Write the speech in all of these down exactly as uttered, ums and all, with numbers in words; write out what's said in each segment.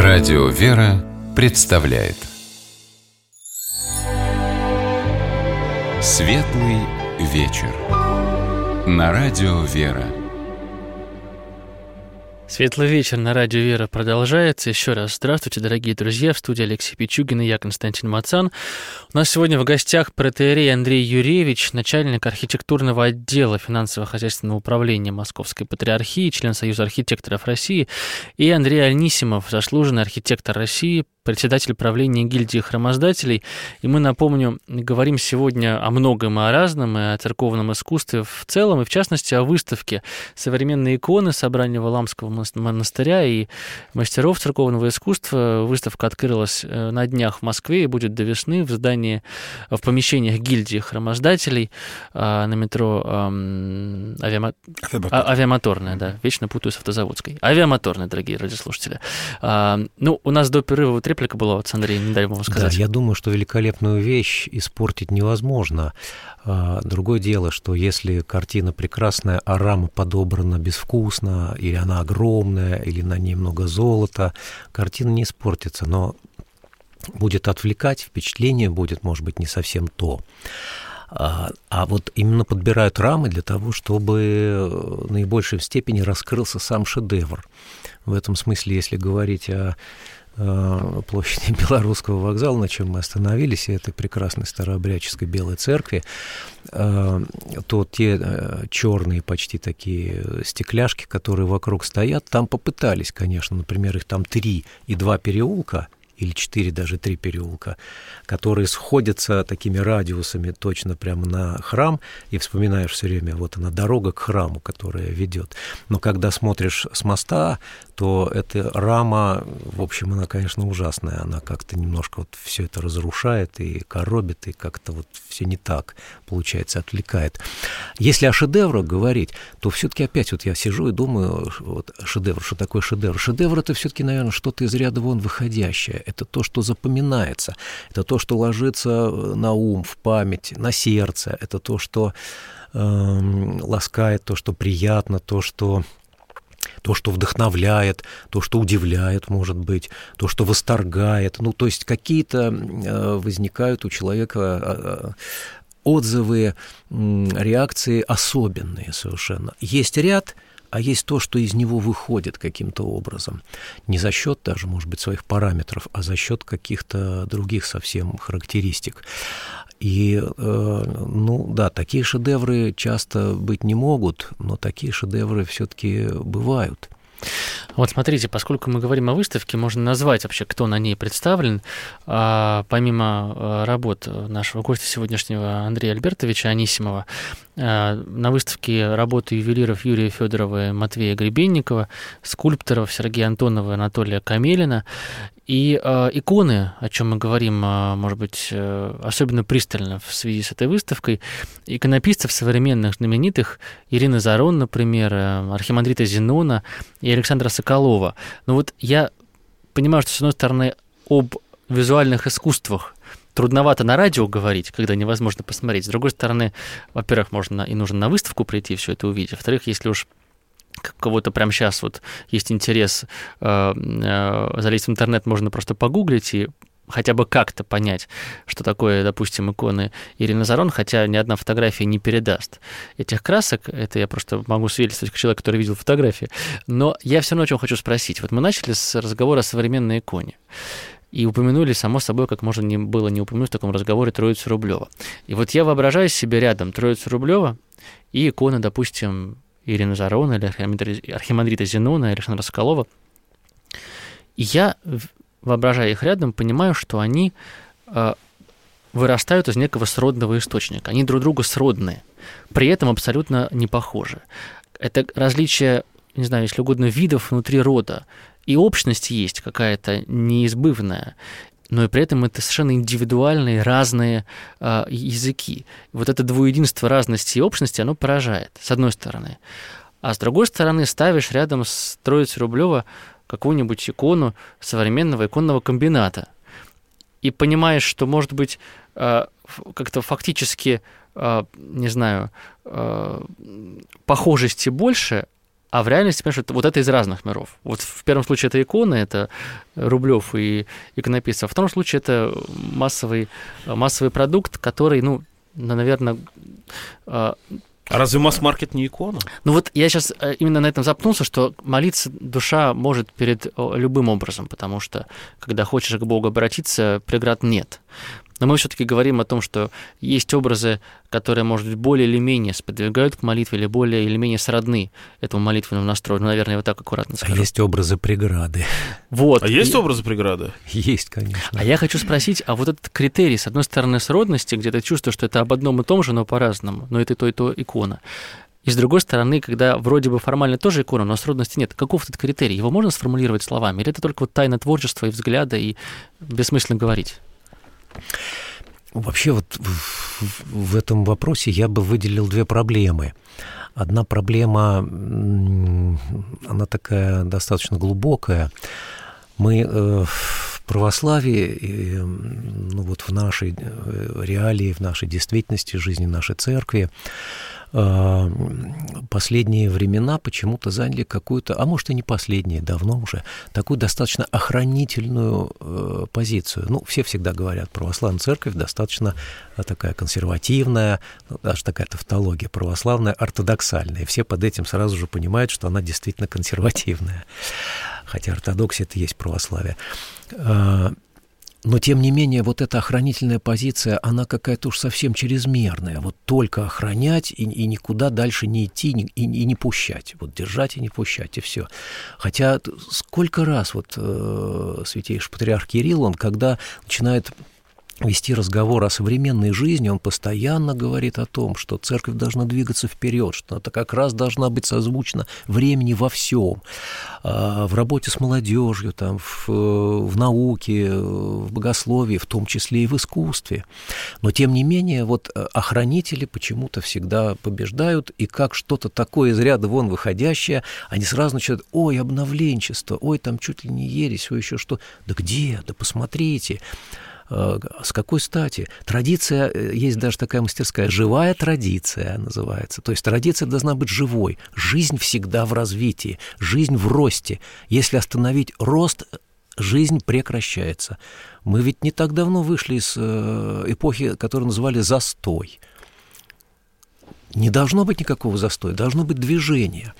Радио «Вера» представляет Светлый вечер на Радио «Вера». Светлый вечер на Радио «Вера» продолжается. Еще раз здравствуйте, дорогие друзья. В студии Алексей Пичугин и я, Константин Мацан. У нас сегодня в гостях протоиерей Андрей Юревич, начальник архитектурного отдела финансово-хозяйственного управления Московской Патриархии, член Союза архитекторов России, и Андрей Анисимов, заслуженный архитектор России, председатель правления гильдии храмоздателей. И мы, напомню, говорим сегодня о многом и о разном, и о церковном искусстве в целом, и в частности о выставке «Современные иконы» собрания Валаамского монастыря и мастеров церковного искусства. Выставка открылась на днях в Москве и будет до весны в здании, в помещениях гильдии храмоздателей на метро авиама... а, авиамоторная, да, вечно путаю с автозаводской. Авиамоторная, дорогие радиослушатели. Ну, у нас до перерыва вот реплика была вот с Андреем, не дай вам сказать. Да, я думаю, что великолепную вещь испортить невозможно. Другое дело, что если картина прекрасная, а рама подобрана безвкусно, или она огромная, или на ней много золота, картина не испортится, но будет отвлекать, впечатление будет, может быть, не совсем то. А, а вот именно подбирают рамы для того, чтобы в наибольшей степени раскрылся сам шедевр. В этом смысле, если говорить о площади Белорусского вокзала, на чем мы остановились, и этой прекрасной старообрядческой Белой церкви, то те черные почти такие стекляшки, которые вокруг стоят, там попытались, конечно, например, их там три и два переулка, или четыре, даже три переулка, которые сходятся такими радиусами точно прямо на храм, и вспоминаешь все время, вот она, дорога к храму, которая ведет. Но когда смотришь с моста, то эта рама, в общем, она, конечно, ужасная, она как-то немножко вот все это разрушает и коробит, и как-то вот все не так, получается, отвлекает. Если о шедеврах говорить, то все-таки опять вот я сижу и думаю, вот шедевр, что такое шедевр? Шедевр — это все-таки, наверное, что-то из ряда вон выходящее. Это то, что запоминается, это то, что ложится на ум, в память, на сердце, это то, что э, ласкает, то, что приятно, то, что, то, что вдохновляет, то, что удивляет, может быть, то, что восторгает. Ну, то есть какие-то э, возникают у человека э, отзывы, э, реакции особенные совершенно. Есть ряд, а есть то, что из него выходит каким-то образом. Не за счет даже, может быть, своих параметров, а за счет каких-то других совсем характеристик. И, э, ну да, такие шедевры часто быть не могут, но такие шедевры все-таки бывают. Вот смотрите, поскольку мы говорим о выставке, можно назвать вообще, кто на ней представлен. А, помимо работ нашего гостя сегодняшнего Андрея Альбертовича Анисимова, а, на выставке работы ювелиров Юрия Федорова и Матвея Гребенникова, скульпторов Сергея Антонова и Анатолия Камелина, и э, иконы, о чем мы говорим, э, может быть, э, особенно пристально в связи с этой выставкой, иконописцев современных знаменитых, Ирины Зарон, например, э, архимандрита Зенона и Александра Соколова. Но вот я понимаю, что, с одной стороны, об визуальных искусствах трудновато на радио говорить, когда невозможно посмотреть. С другой стороны, во-первых, можно и нужно на выставку прийти и все это увидеть. Во-вторых, если уж у кого-то прямо сейчас вот есть интерес э, э, залезть в интернет, можно просто погуглить и хотя бы как-то понять, что такое, допустим, иконы Ирины Зарон, хотя ни одна фотография не передаст этих красок. Это я просто могу свидетельствовать как человек, который видел фотографии. Но я все равно о чем хочу спросить. Вот мы начали с разговора о современной иконе. И упомянули, само собой, как можно не было не упомянуть в таком разговоре, Троицу Рублева. И вот я воображаю себе рядом Троицу Рублева и иконы, допустим, Ирины Зарон или архимандрита Зенона, или Александра Соколова. И я, воображая их рядом, понимаю, что они э, вырастают из некого сродного источника. Они друг другу сродные, при этом абсолютно не похожи. Это различие, не знаю, если угодно, видов внутри рода. И общность есть какая-то неизбывная, но и при этом это совершенно индивидуальные, разные э, языки. Вот это двуединство разности и общности, оно поражает, с одной стороны. А с другой стороны, ставишь рядом с Троицей Рублева какую-нибудь икону современного иконного комбината и понимаешь, что, может быть, э, как-то фактически, э, не знаю, э, похожести больше, а в реальности, понимаешь, вот это из разных миров. Вот в первом случае это иконы, это Рублев и иконописцы, а в втором случае это массовый, массовый продукт, который, ну, наверное... А разве масс-маркет не икона? Ну вот я сейчас именно на этом запнулся, что молиться душа может перед любым образом, потому что, когда хочешь к Богу обратиться, преград нет. Но мы все-таки говорим о том, что есть образы, которые, может быть, более или менее сподвигают к молитве, или более или менее сродны этому молитвенному настрою. Ну, наверное, я вот так аккуратно скажу. А есть образы преграды. Вот. А есть и... образы преграды? Есть, конечно. А я хочу спросить, а вот этот критерий, с одной стороны, сродности, где ты чувствуешь, что это об одном и том же, но по-разному, но это и то, и то икона. И с другой стороны, когда вроде бы формально тоже икона, но сродности нет, каков этот критерий? Его можно сформулировать словами? Или это только вот тайна творчества и взгляда, и бессмысленно говорить? Вообще вот в, в этом вопросе я бы выделил две проблемы. Одна проблема, она такая достаточно глубокая. Мы в православии, ну вот в нашей реалии, в нашей действительности жизни нашей церкви, последние времена почему-то заняли какую-то, а может и не последние, давно уже, такую достаточно охранительную э, позицию. Ну, все всегда говорят, православная церковь достаточно такая консервативная, даже такая тавтология, православная, ортодоксальная. И все под этим сразу же понимают, что она действительно консервативная. Хотя ортодоксия — это есть православие. Но, тем не менее, вот эта охранительная позиция, она какая-то уж совсем чрезмерная. Вот только охранять и, и никуда дальше не идти, и, и не пущать. Вот держать и не пущать, и все. Хотя сколько раз вот э, святейший патриарх Кирилл, он когда начинает вести разговор о современной жизни, он постоянно говорит о том, что церковь должна двигаться вперед, что она как раз должна быть созвучна времени во всем, в работе с молодежью, там, в, в науке, в богословии, в том числе и в искусстве. Но, тем не менее, вот охранители почему-то всегда побеждают, и как что-то такое из ряда вон выходящее, они сразу начинают: ой, обновленчество, ой, там чуть ли не ересь, ой, еще что. Да где? Да посмотрите. С какой стати? Традиция, есть даже такая мастерская, живая традиция называется. То есть традиция должна быть живой. Жизнь всегда в развитии, жизнь в росте. Если остановить рост, жизнь прекращается. Мы ведь не так давно вышли из эпохи, которую называли застой. Не должно быть никакого застоя, должно быть движение.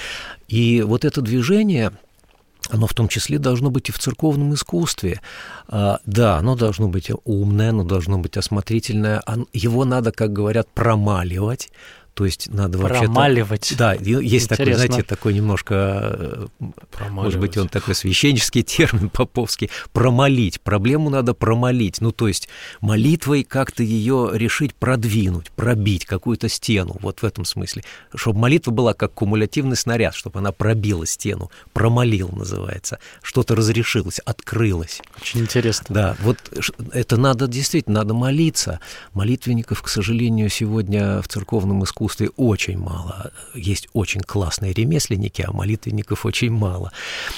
И вот это движение... оно в том числе должно быть и в церковном искусстве. А, да, оно должно быть умное, оно должно быть осмотрительное. Его надо, как говорят, промаливать. То есть надо вообще-то... Промаливать. Да, есть Интересно. такой, знаете, такой немножко, может быть, он такой священнический термин поповский, промолить. Проблему надо промолить. Ну, то есть молитвой как-то ее решить продвинуть, пробить какую-то стену, вот в этом смысле. Чтобы молитва была как кумулятивный снаряд, чтобы она пробила стену, промолил, называется. Что-то разрешилось, открылось. Очень интересно. Да, вот это надо действительно, надо молиться. Молитвенников, к сожалению, сегодня в церковном искусстве очень мало. Есть очень классные ремесленники, а молитвенников очень мало.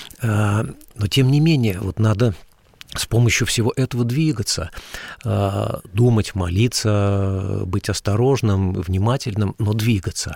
Но, тем не менее, вот надо с помощью всего этого двигаться, думать, молиться, быть осторожным, внимательным, но двигаться.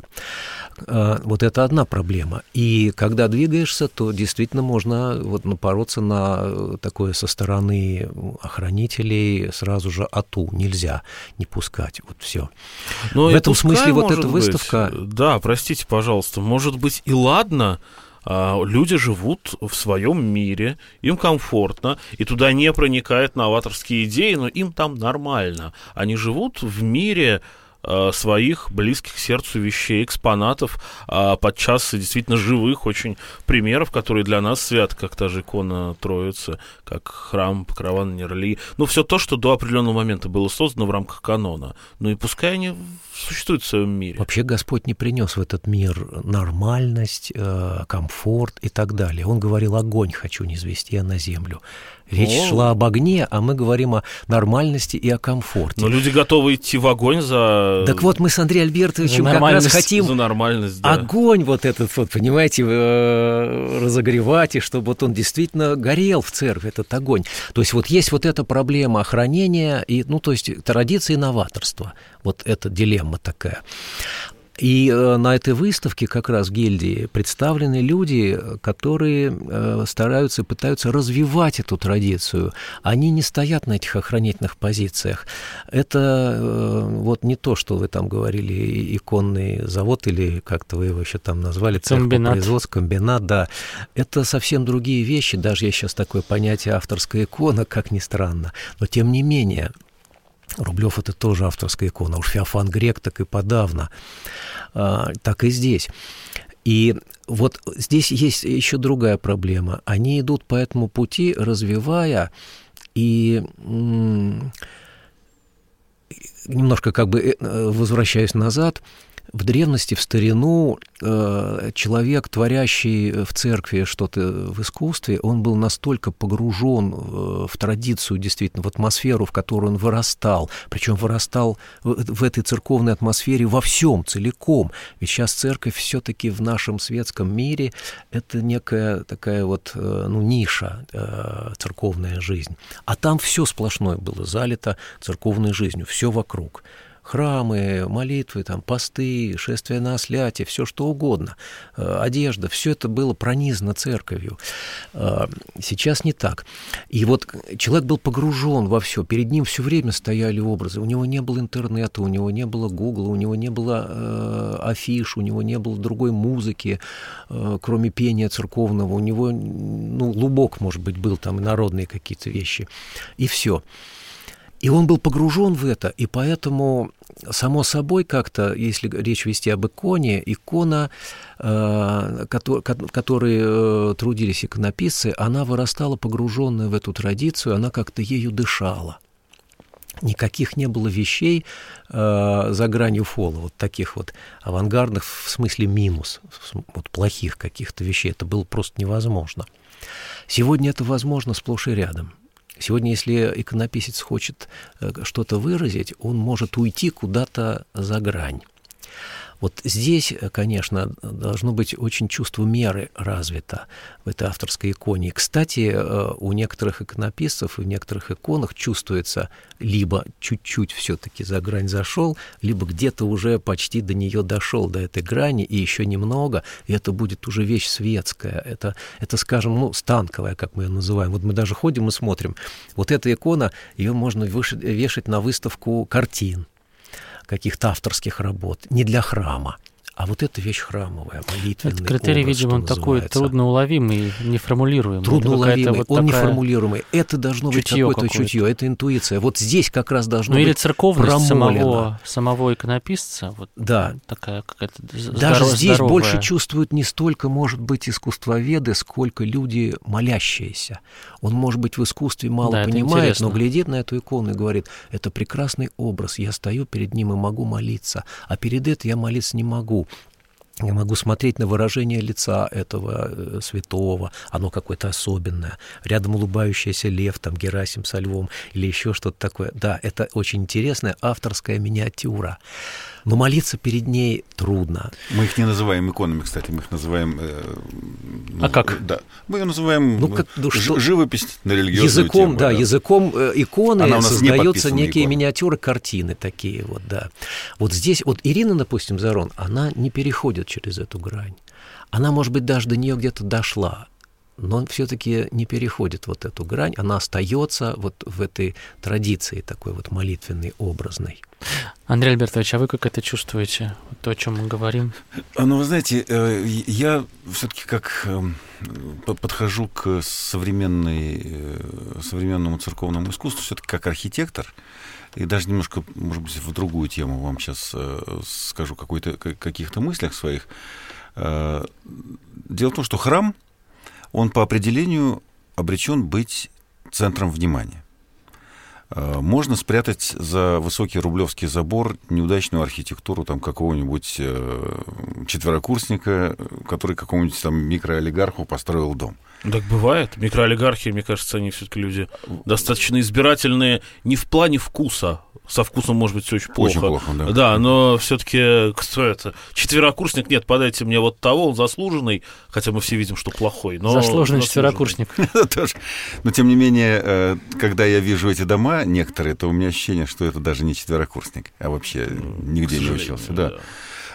Вот это одна проблема. И когда двигаешься, то действительно можно вот напороться на такое со стороны охранителей сразу же ату. Нельзя не пускать. Вот все. Но в этом пускай, смысле вот эта быть, выставка... Да, простите, пожалуйста, может быть и ладно. Люди живут в своем мире, им комфортно, и туда не проникают новаторские идеи, но им там нормально. Они живут в мире своих близких сердцу вещей, экспонатов, подчас действительно живых очень примеров, которые для нас святы, как та же икона Троицы, как храм Покрова на Нерли. Ну, все то, что до определенного момента было создано в рамках канона. Ну и пускай они существуют в своем мире. Вообще Господь не принес в этот мир нормальность, комфорт и так далее. Он говорил: огонь хочу низвести я на землю. Речь О. шла об огне, а мы говорим о нормальности и о комфорте. Но люди готовы идти в огонь за... Так вот, мы с Андреем Альбертовичем как раз хотим за нормальность, да. огонь вот этот вот, понимаете, разогревать, и чтобы вот он действительно горел в церкви, этот огонь. То есть вот есть вот эта проблема охранения, и, ну, то есть традиции и новаторства. Вот эта дилемма такая. И на этой выставке как раз гильдии представлены люди, которые стараются и пытаются развивать эту традицию. Они не стоят на этих охранительных позициях. Это вот не то, что вы там говорили, иконный завод, или как-то вы его еще там назвали, цех по производству, комбинат, да. Это совсем другие вещи, даже есть сейчас такое понятие авторская икона, как ни странно. Но тем не менее, Рублев — это тоже авторская икона, уж Феофан Грек так и подавно, а, так и здесь. И вот здесь есть еще другая проблема. Они идут по этому пути, развивая, и м- немножко как бы возвращаясь назад, в древности, в старину, человек, творящий в церкви что-то в искусстве, он был настолько погружен в традицию, действительно, в атмосферу, в которой он вырастал, причем вырастал в этой церковной атмосфере во всем, целиком. Ведь сейчас церковь все-таки в нашем светском мире — это некая такая вот, ну, ниша, церковная жизнь. А там все сплошное было залито церковной жизнью, все вокруг. Храмы, молитвы, там, посты, шествия на осляте, все что угодно, одежда, все это было пронизано церковью. Сейчас не так. И вот человек был погружен во все, перед ним все время стояли образы, у него не было интернета, у него не было Гугла, у него не было э, афиш, у него не было другой музыки, э, кроме пения церковного, у него, ну, лубок, может быть, был, там, народные какие-то вещи, и все. И он был погружен в это, и поэтому, само собой, как-то, если речь вести об иконе, икона, э, который, которой э, трудились иконописцы, она вырастала погруженная в эту традицию, она как-то ею дышала. Никаких не было вещей э, за гранью фола, вот таких вот авангардных, в смысле минус, вот плохих каких-то вещей. Это было просто невозможно. Сегодня это возможно сплошь и рядом. Сегодня, если иконописец хочет что-то выразить, он может уйти куда-то за грань. Вот здесь, конечно, должно быть очень чувство меры развито в этой авторской иконе. Кстати, у некоторых иконописцев и в некоторых иконах чувствуется либо чуть-чуть все-таки за грань зашел, либо где-то уже почти до нее дошел, до этой грани, и еще немного, и это будет уже вещь светская. Это, это скажем, ну, станковая, как мы ее называем. Вот мы даже ходим и смотрим. Вот эта икона, ее можно вешать на выставку картин, каких-то авторских работ, не для храма. А вот эта вещь храмовая, молитвенный Этот критерий, образ, видимо, он такой трудноуловимый, неформулируемый. Трудноуловимый, вот он неформулируемый. Это должно быть какое-то какое-то чутье, это интуиция. Вот здесь как раз должно ну, быть или церковность самого, самого иконописца. Вот да. Такая какая-то здоров, Даже здесь здоровая. больше чувствуют не столько, может быть, искусствоведы, сколько люди молящиеся. Он, может быть, в искусстве мало да, понимает, но глядит на эту икону и говорит: это прекрасный образ, я стою перед ним и могу молиться, а перед этим я молиться не могу. Я могу смотреть на выражение лица этого святого, оно какое-то особенное. Рядом улыбающийся лев, там Герасим со львом или еще что-то такое. Да, это очень интересная авторская миниатюра. Но молиться перед ней трудно. Мы их не называем иконами, кстати, мы их называем... Э, ну, а как? Да, мы ее называем ну, как, ну, ж, живопись на религиозную языком, тему. Да, да, языком э, иконы создаются не некие икона. Миниатюры, картины такие вот, да. Вот здесь, вот Ирина, допустим, Зарон, она не переходит через эту грань. Она, может быть, даже до нее где-то дошла, но все-таки не переходит вот эту грань, она остается вот в этой традиции такой вот молитвенной, образной. Андрей Альбертович, а вы как это чувствуете, то, о чем мы говорим? Ну, вы знаете, я все-таки как подхожу к современной, современному церковному искусству все-таки как архитектор, и даже немножко, может быть, в другую тему вам сейчас скажу какой-то, каких-то мыслях своих. Дело в том, что храм, он по определению обречен быть центром внимания. Можно спрятать за высокий рублевский забор неудачную архитектуру там, какого-нибудь четверокурсника, который какому-нибудь там микроолигарху построил дом. Так бывает. Микроолигархи, мне кажется, они все-таки люди достаточно избирательные не в плане вкуса. Со вкусом, может быть, все очень плохо. Очень плохо, да. Да, но все-таки кто это? Четверокурсник, нет, подайте мне вот того, он заслуженный, хотя мы все видим, что плохой. Но заслуженный четверокурсник. Но, тем не менее, когда я вижу эти дома, некоторые, то у меня ощущение, что это даже не четверокурсник, а вообще нигде не учился. Да.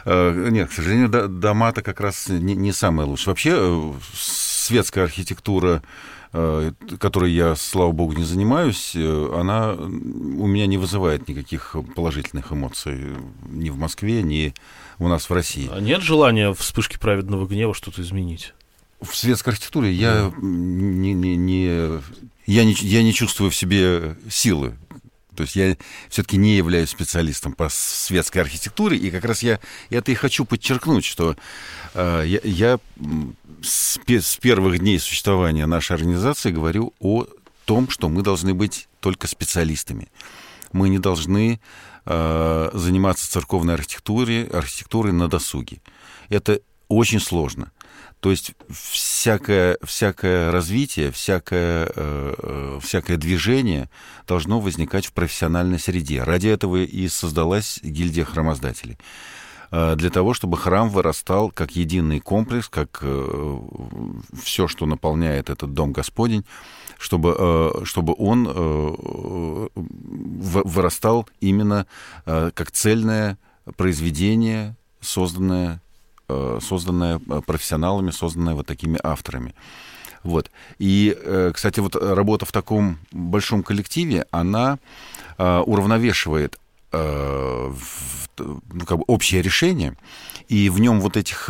Нет, к сожалению, дома-то как раз не, не самое лучшее. Вообще, светская архитектура, которой я, слава богу, не занимаюсь, она у меня не вызывает никаких положительных эмоций ни в Москве, ни у нас в России. А нет желания вспышки праведного гнева что-то изменить? В светской архитектуре я не, не, не, я не, я не чувствую в себе силы. То есть я все-таки не являюсь специалистом по светской архитектуре, и как раз я это и хочу подчеркнуть, что э, я, я с, с первых дней существования нашей организации говорю о том, что мы должны быть только специалистами. Мы не должны э, заниматься церковной архитектурой, архитектурой на досуге. Это очень сложно. То есть всякое, всякое развитие, всякое, э, всякое движение должно возникать в профессиональной среде. Ради этого и создалась гильдия храмоздателей. Э, для того, чтобы храм вырастал как единый комплекс, как э, все, что наполняет этот дом Господень, чтобы, э, чтобы он э, вырастал именно э, как цельное произведение, созданное созданная профессионалами, созданная вот такими авторами. Вот. И, кстати, вот работа в таком большом коллективе, она уравновешивает ну, как бы общее решение, и в нем вот этих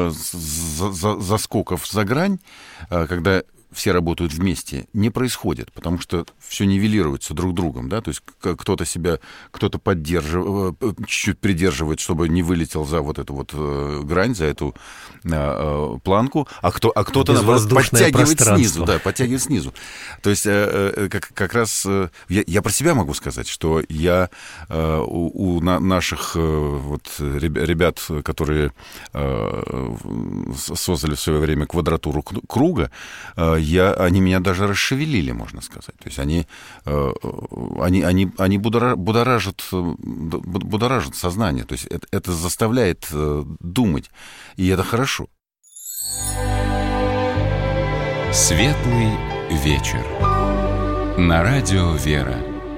заскоков за грань, когда все работают вместе, не происходит, потому что все нивелируется друг другом, да, то есть кто-то себя, кто-то поддерживает, чуть-чуть придерживает, чтобы не вылетел за вот эту вот грань, за эту э, планку, а, кто, а кто-то, наоборот, подтягивает снизу, да, подтягивает снизу. То есть э, как, как раз э, я, я про себя могу сказать, что я э, у, у на, наших э, вот, ребят, которые э, создали в свое время квадратуру круга, э, Я, они меня даже расшевелили, можно сказать. То есть они, они, они, они будоражат, будоражат сознание. То есть это, это заставляет думать, и это хорошо. Светлый вечер. На радио «Вера».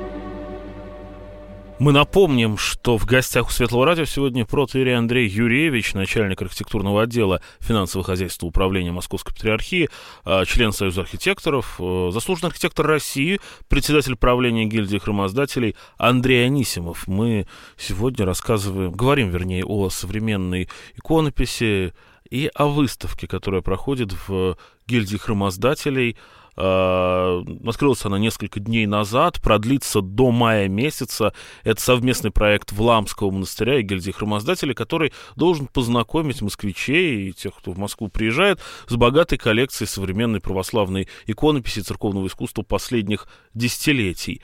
Мы напомним, что в гостях у Светлого радио сегодня протоиерей Андрей Юрьевич, начальник архитектурного отдела финансового хозяйства управления Московской Патриархии, член Союза архитекторов, заслуженный архитектор России, председатель правления гильдии храмоздателей Андрей Анисимов. Мы сегодня рассказываем, говорим, вернее, о современной иконописи и о выставке, которая проходит в гильдии храмоздателей. Открылась она несколько дней назад, продлится до мая месяца. Это совместный проект Владимирского монастыря и гильдии храмоздателей, который должен познакомить москвичей и тех, кто в Москву приезжает, с богатой коллекцией современной православной иконописи и церковного искусства последних десятилетий.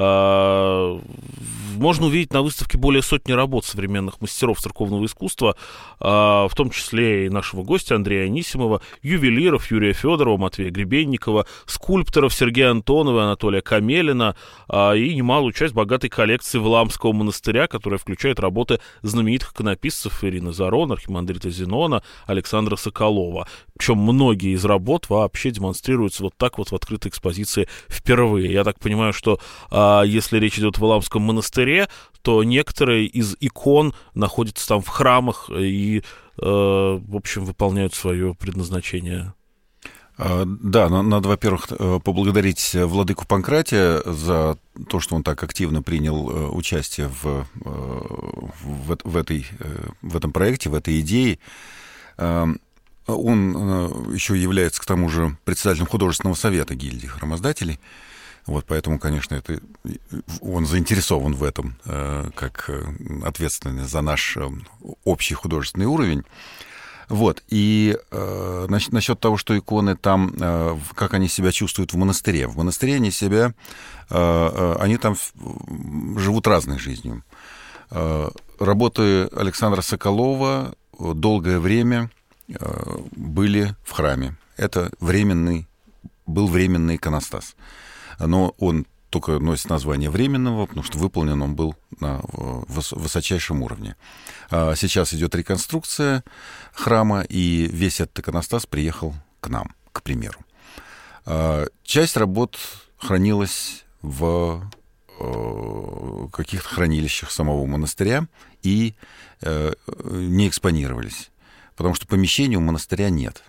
Можно увидеть на выставке более сотни работ современных мастеров церковного искусства, в том числе и нашего гостя Андрея Анисимова, ювелиров Юрия Федорова, Матвея Гребенникова, скульпторов Сергея Антонова и Анатолия Камелина, и немалую часть богатой коллекции Владимирского монастыря, которая включает работы знаменитых иконописцев Ирины Зарон, архимандрита Зенона, Александра Соколова. Причем многие из работ вообще демонстрируются вот так вот в открытой экспозиции впервые. Я так понимаю, что если речь идет о Владимирском монастыре, то некоторые из икон находятся там в храмах и, в общем, выполняют свое предназначение. Да, надо, во-первых, поблагодарить владыку Панкратия за то, что он так активно принял участие в, в, в, этой, в этом проекте, в этой идее. Он еще является, к тому же, председателем художественного совета гильдии храмоздателей. Вот, поэтому, конечно, это, он заинтересован в этом, как ответственный за наш общий художественный уровень. Вот, и э, насчет того, что иконы там, э, как они себя чувствуют в монастыре. В монастыре они себя, э, они там живут разной жизнью. Э, работы Александра Соколова долгое время э, были в храме. Это временный, был временный иконостас. Но он только носит название временного, потому что выполнен он был на высочайшем уровне. Сейчас идет реконструкция храма, и весь этот иконостас приехал к нам, к примеру. Часть работ хранилась в каких-то хранилищах самого монастыря и э, не экспонировались, потому что помещений у монастыря нет.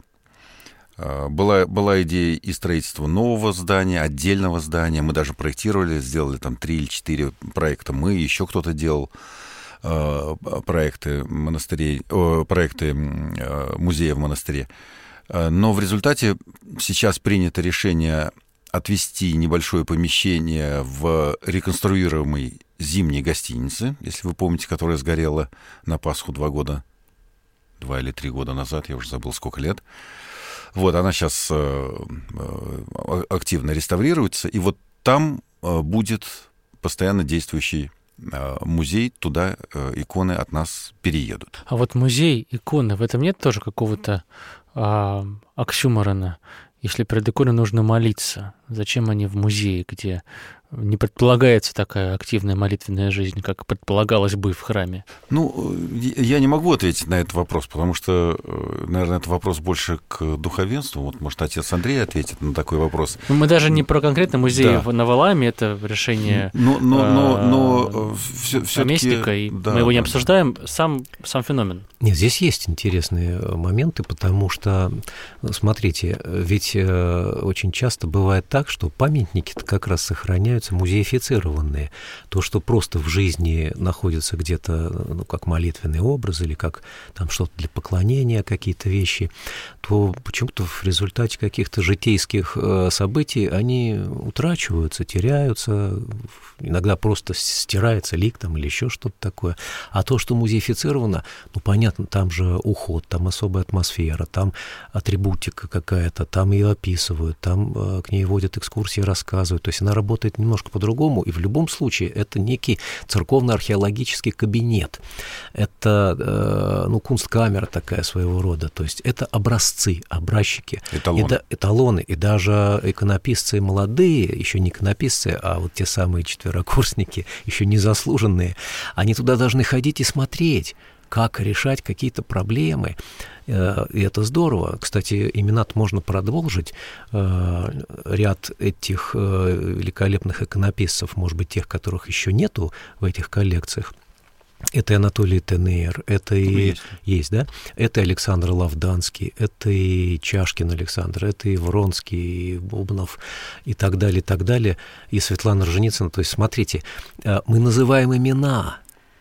Была, была идея и строительства нового здания, отдельного здания. Мы даже проектировали, сделали там три или четыре проекта. Мы, еще кто-то делал э, проекты монастырей, э, проекты э, музея в монастыре. Но в результате сейчас принято решение отвести небольшое помещение в реконструируемой зимней гостинице, если вы помните, которая сгорела на Пасху два года, два или три года назад, я уже забыл, сколько лет. Вот, она сейчас э, э, активно реставрируется, и вот там э, будет постоянно действующий э, музей, туда э, иконы от нас переедут. А вот музей, иконы, в этом нет тоже какого-то а, оксюморона? Если перед иконой нужно молиться, зачем они в музее, где не предполагается такая активная молитвенная жизнь, как предполагалось бы в храме? Ну, я не могу ответить на этот вопрос, потому что, наверное, это вопрос больше к духовенству. Вот, может, отец Андрей ответит на такой вопрос. Ну, мы даже не про конкретно музей да. на Валааме, это решение но, но, но, но, все, наместника, и да, мы его не да. обсуждаем, сам, сам феномен. Нет, здесь есть интересные моменты, потому что, смотрите, ведь очень часто бывает так, что памятники-то как раз сохраняются музеифицированные. То, что просто в жизни находится где-то, ну, как молитвенный образ или как там что-то для поклонения, какие-то вещи, то почему-то в результате каких-то житейских событий они утрачиваются, теряются, иногда просто стирается лик там или еще что-то такое. А то, что музеифицировано, ну, понятно, там же уход, там особая атмосфера, там атрибутика какая-то, там ее описывают, там к ней водят экскурсии, рассказывают. То есть она работает немножко по-другому, и в любом случае это некий церковно-археологический кабинет. Это, ну, кунсткамера такая своего рода. То есть это образцы, образчики. Эталоны. И да, эталоны. И даже иконописцы молодые, еще не иконописцы, а вот те самые четверокурсники, еще не заслуженные, они туда должны ходить и смотреть, как решать какие-то проблемы. И это здорово. Кстати, имена-то можно продолжить. Ряд этих великолепных иконописцев, может быть, тех, которых еще нету в этих коллекциях, это и Анатолий Теннейр, это и есть. есть, да? Это Александр Лавданский, это и Чашкин Александр, это и Вронский, и Бубнов, и так далее, и так далее, и Светлана Орджоникидзе. То есть, смотрите, мы называем имена.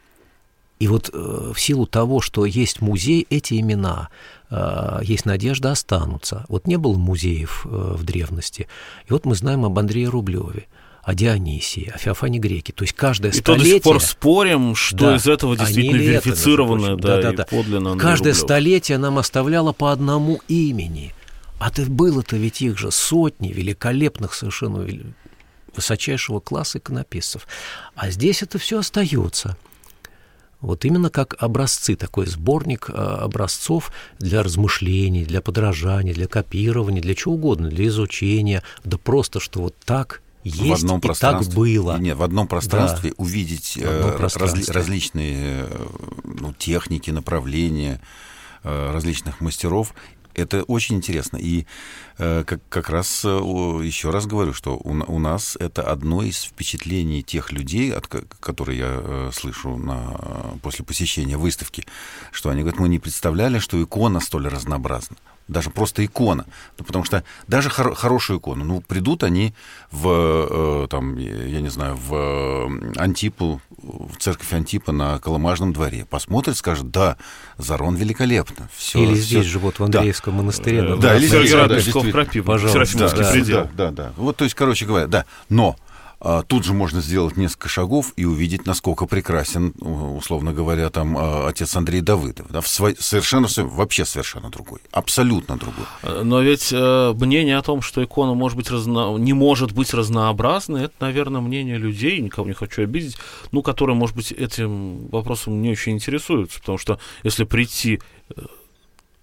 И вот э, в силу того, что есть музей, эти имена, э, есть надежда, останутся. Вот не было музеев э, в древности. И вот мы знаем об Андрее Рублеве, о Дионисии, о Феофане Греке. То есть каждое и столетие... И то до сих пор спорим, что да, из этого действительно верифицировано, да, да, да, и да. подлинно Андрей Каждое Рублев. столетие нам оставляло по одному имени. А то было-то ведь их же сотни великолепных совершенно высочайшего класса иконописцев. А здесь это все остается. Вот именно как образцы, такой сборник образцов для размышлений, для подражания, для копирования, для чего угодно, для изучения, да просто, что вот так есть в одном и так было. Нет, в одном пространстве да. увидеть одном пространстве. Разли, различные ну, техники, направления различных мастеров. Это очень интересно. И э, как, как раз, э, еще раз говорю, что у, у нас это одно из впечатлений тех людей, от, которые я э, слышу на, после посещения выставки, что они говорят, мы не представляли, что икона столь разнообразна. Даже просто икона. Ну, потому что даже хор- хорошую икону, ну, придут они в, э, там, я не знаю, в Антипу, в церковь Антипа на Колымажном дворе, посмотрят, скажут, да, Зарон великолепно. Всё, или всё. здесь же, вот в Андреевском да. монастыре. Да, да, или здесь, да, да, да, Песков Крапива, пожалуйста. Да, да, предел. да, да, да. Вот, то есть, короче говоря, да. Но а, тут же можно сделать несколько шагов и увидеть, насколько прекрасен, условно говоря, там отец Андрей Давыдов. Да, в свой, совершенно, вообще совершенно другой. Абсолютно другой. Но ведь э, мнение о том, что икона может быть разно... не может быть разнообразной, это, наверное, мнение людей, никого не хочу обидеть, ну, которые, может быть, этим вопросом не очень интересуются. Потому что если прийти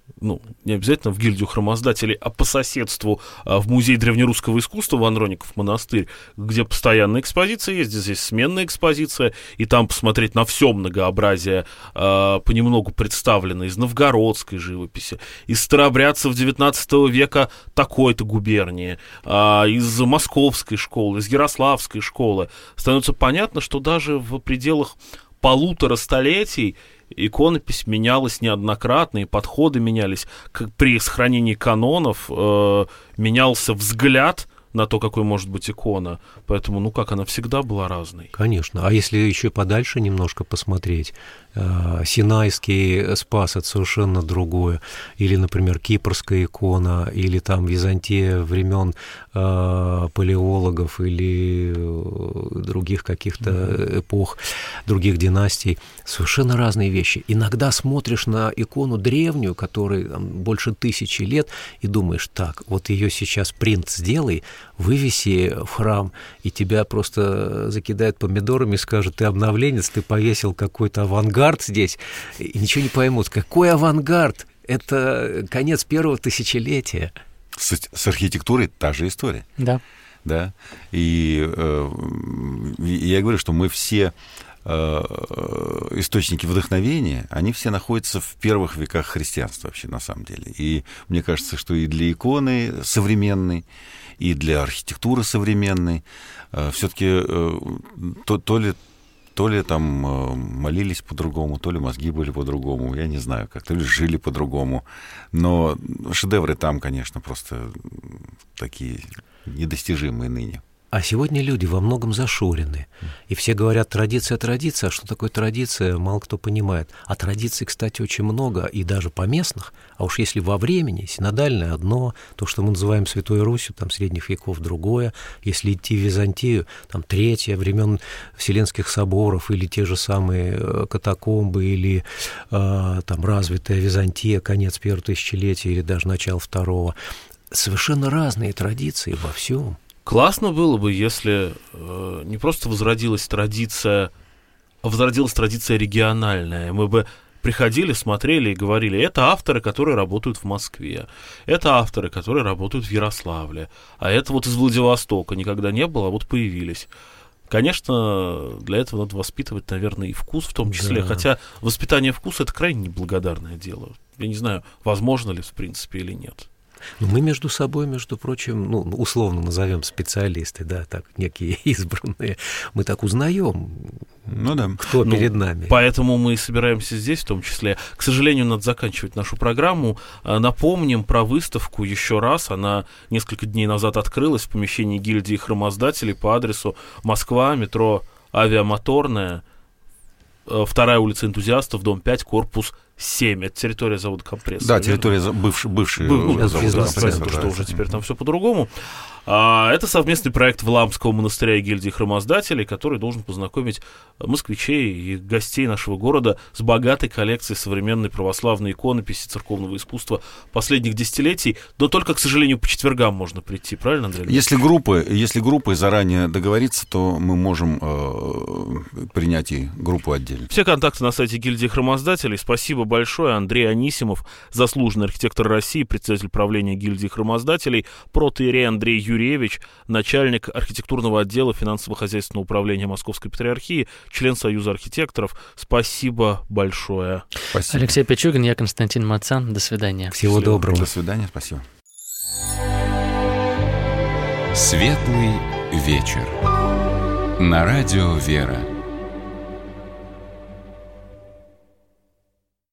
ну, не обязательно в гильдию храмоздателей, а по соседству а, в музей древнерусского искусства в Андроников монастырь, где постоянная экспозиция есть, здесь сменная экспозиция, и там посмотреть на все многообразие а, понемногу представлено из новгородской живописи, из старообрядцев девятнадцатого века такой-то губернии, а, из московской школы, из ярославской школы. Становится понятно, что даже в пределах полутора столетий иконопись менялась неоднократно, и подходы менялись. Как при сохранении канонов э, менялся взгляд на то, какой может быть икона. Поэтому, ну как, она всегда была разной. Конечно. А если еще подальше немножко посмотреть, э, Синайский Спас — это совершенно другое. Или, например, Кипрская икона, или там Византия времен э, палеологов, или э, других каких-то mm-hmm. эпох, других династий. Совершенно разные вещи. Иногда смотришь на икону древнюю, которой там, больше тысячи лет, и думаешь, так, вот ее сейчас принт сделай, вывеси в храм, и тебя просто закидают помидорами и скажут: ты обновленец, ты повесил какой-то авангард здесь, и ничего не поймут. Какой авангард? Это конец первого тысячелетия. С, с архитектурой та же история. Да. Да. И э, я говорю, что мы все источники вдохновения, они все находятся в первых веках христианства вообще, на самом деле. И мне кажется, что и для иконы современной, и для архитектуры современной все-таки то, то ли то ли там молились по-другому, то ли мозги были по-другому, я не знаю как, то ли жили по-другому. Но шедевры там, конечно, просто такие недостижимые ныне. А сегодня люди во многом зашорены. И все говорят: традиция, традиция. А что такое традиция, мало кто понимает. А традиций, кстати, очень много, и даже поместных. А уж если во времени, синодальное одно, то, что мы называем Святой Русью, там, средних веков другое. Если идти в Византию, там, третье, времен Вселенских соборов, или те же самые катакомбы, или э, там развитая Византия, конец первого тысячелетия, или даже начало второго. Совершенно разные традиции во всем. Классно было бы, если э, не просто возродилась традиция, а возродилась традиция региональная. Мы бы приходили, смотрели и говорили: это авторы, которые работают в Москве, это авторы, которые работают в Ярославле, а это вот из Владивостока никогда не было, а вот появились. Конечно, для этого надо воспитывать, наверное, и вкус в том числе, да. Хотя воспитание вкуса — это крайне неблагодарное дело. Я не знаю, возможно ли в принципе или нет. Но мы между собой, между прочим, ну, условно назовем специалисты, да, так, некие избранные, мы так узнаем, ну, да. кто ну, перед нами. Поэтому мы и собираемся здесь в том числе. К сожалению, надо заканчивать нашу программу. Напомним про выставку еще раз. Она несколько дней назад открылась в помещении гильдии храмоздателей по адресу Москва, метро Авиамоторная, вторая улица Энтузиастов, дом пять, корпус семь. Это территория завода «Компрессор». Да, территория бывший, бывший ну, завод «Компрессор», потому что уже теперь там все по-другому. А, это совместный проект Владимирского монастыря и гильдии храмоздателей, который должен познакомить москвичей и гостей нашего города с богатой коллекцией современной православной иконописи, церковного искусства последних десятилетий. Но только, к сожалению, по четвергам можно прийти, правильно, Андрей? Если группы, если группы заранее договориться, то мы можем э, принять и группу отдельно. Все контакты на сайте гильдии храмоздателей. Спасибо большое. Андрей Анисимов, заслуженный архитектор России, председатель правления гильдии храмоздателей, протоиерей Андрей Юрьевич, начальник архитектурного отдела финансово-хозяйственного управления Московской Патриархии, член Союза архитекторов. Спасибо большое. Спасибо. Алексей Пичугин, я Константин Мацан. До свидания. Всего Счастливо. доброго. До свидания. Спасибо. Светлый вечер. На радио «Вера».